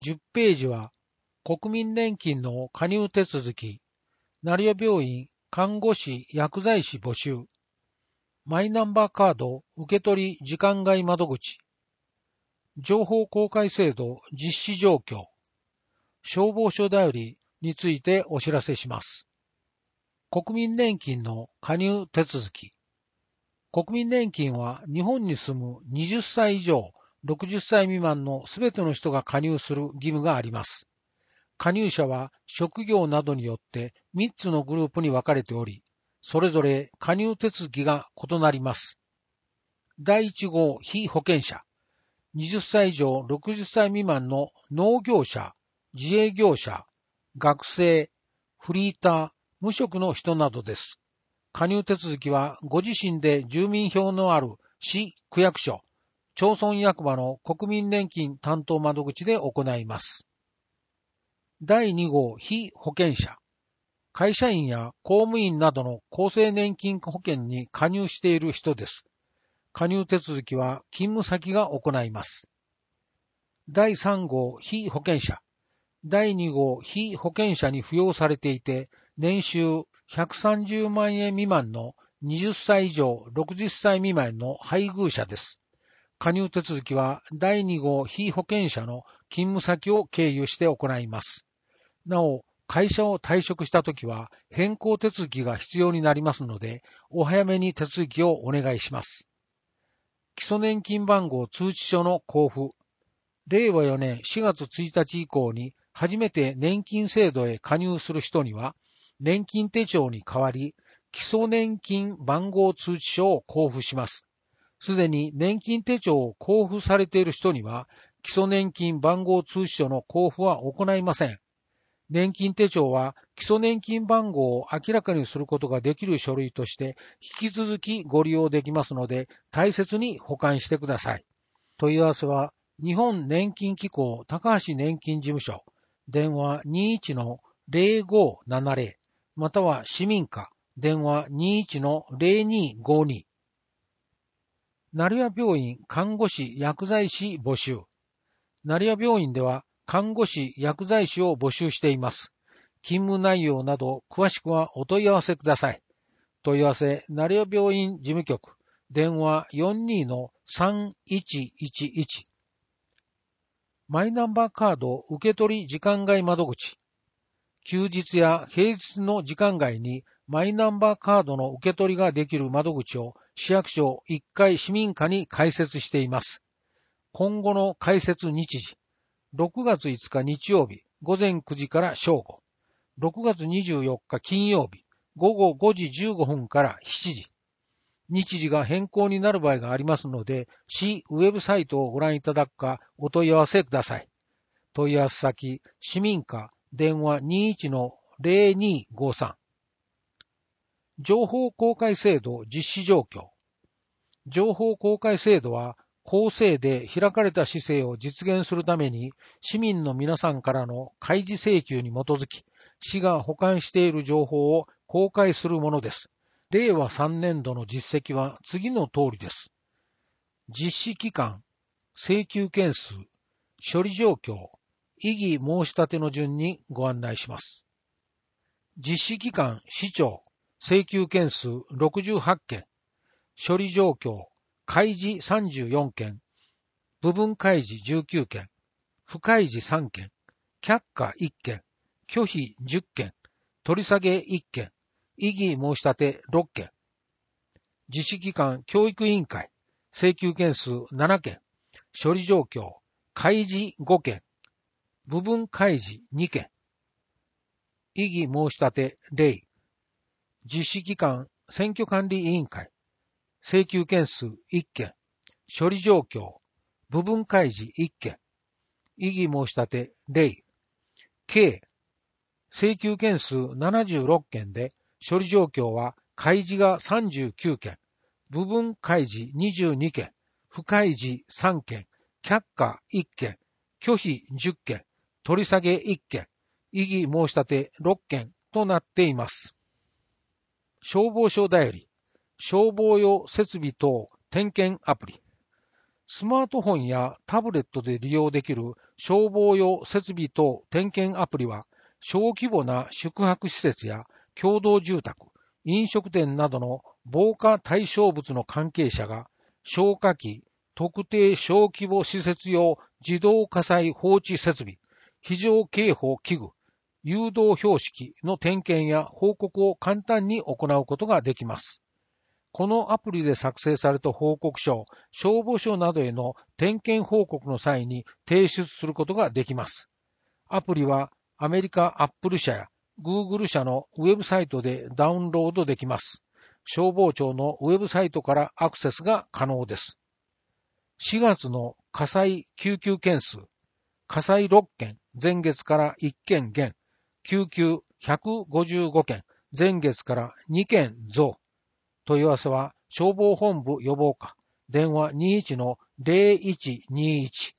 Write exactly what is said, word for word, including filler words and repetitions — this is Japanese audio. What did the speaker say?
じゅっページは、国民年金の加入手続き、成屋病院看護師薬剤師募集、マイナンバーカード受取時間外窓口、情報公開制度実施状況、消防署だよりについてお知らせします。国民年金の加入手続き。国民年金は日本に住むはたち以上、ろくじゅっさい未満のすべての人が加入する義務があります。加入者は職業などによってみっつのグループに分かれており、それぞれ加入手続きが異なります。だいいち号被保険者。はたち以上ろくじゅっさい未満の農業者、自営業者、学生、フリーター、無職の人などです。加入手続きはご自身で住民票のある市区役所、町村役場の国民年金担当窓口で行います。だいに号被保険者。会社員や公務員などの厚生年金保険に加入している人です。加入手続きは勤務先が行います。だいさん号被保険者。だいに号被保険者に扶養されていて、年収ひゃくさんじゅうまんえん未満のはたち以上ろくじゅっさい未満の配偶者です。加入手続きはだいに号被保険者の勤務先を経由して行います。なお、会社を退職したときは変更手続きが必要になりますので、お早めに手続きをお願いします。基礎年金番号通知書の交付。れいわよねんしがつついたち以降に初めて年金制度へ加入する人には、年金手帳に代わり、基礎年金番号通知書を交付します。すでに年金手帳を交付されている人には、基礎年金番号通知書の交付は行いません。年金手帳は基礎年金番号を明らかにすることができる書類として引き続きご利用できますので、大切に保管してください。問い合わせは、日本年金機構高橋年金事務所、電話 にじゅういちのぜろごななぜろ、または市民課、電話 にじゅういちのぜろにごに。成屋病院看護師薬剤師募集。成屋病院では看護師薬剤師を募集しています。勤務内容など詳しくはお問い合わせください。問い合わせ、成屋病院事務局、電話 よんにのさんいちいちいち。マイナンバーカード受取時間外窓口。休日や平日の時間外にマイナンバーカードの受け取りができる窓口を市役所いっかい市民課に開設しています。今後の開設日時、ろくがついつか日曜日午前くじから正午、ろくがつにじゅうよっか金曜日午後ごじじゅうごふんからしちじ。日時が変更になる場合がありますので、市ウェブサイトをご覧いただくかお問い合わせください。問い合わせ先、市民課、電話 にじゅういちのぜろにごさん。情報公開制度実施状況。情報公開制度は、公正で開かれた市政を実現するために、市民の皆さんからの開示請求に基づき、市が保管している情報を公開するものです。れいわさんねんどの実績は次の通りです。実施期間、請求件数、処理状況、異議申し立ての順にご案内します。実施期間、市長、請求件数ろくじゅうはっけん、処理状況、開示さんじゅうよんけん、部分開示じゅうきゅうけん、不開示さんけん、却下いっけん、拒否じゅっけん、取り下げいっけん、異議申し立てろっけん。実施機関教育委員会、請求件数ななけん、処理状況、開示ごけん、部分開示にけん。異議申し立てゼロ。実施機関選挙管理委員会、請求件数いっけん、処理状況、部分開示いっけん、異議申し立てゼロ。計、請求件数ななじゅうろっけんで、処理状況は開示がさんじゅうきゅうけん、部分開示にじゅうにけん、不開示さんけん、却下いっけん、拒否じゅっけん、取り下げいっけん、異議申し立てろっけんとなっています。消防署だより、消防用設備等点検アプリ。 スマートフォンやタブレットで利用できる消防用設備等点検アプリは、小規模な宿泊施設や共同住宅、飲食店などの防火対象物の関係者が、消火器、特定小規模施設用自動火災報知設備、非常警報器具、誘導標識の点検や報告を簡単に行うことができます。このアプリで作成された報告書を消防署などへの点検報告の際に提出することができます。アプリはアメリカアップル社や Google 社のウェブサイトでダウンロードできます。消防庁のウェブサイトからアクセスが可能です。しがつの火災救急件数、火災ろっけん、前月からいっけん減、救急ひゃくごじゅうごけん、前月からにけん増。問い合わせは消防本部予防課、電話 にじゅういちのゼロいちにいち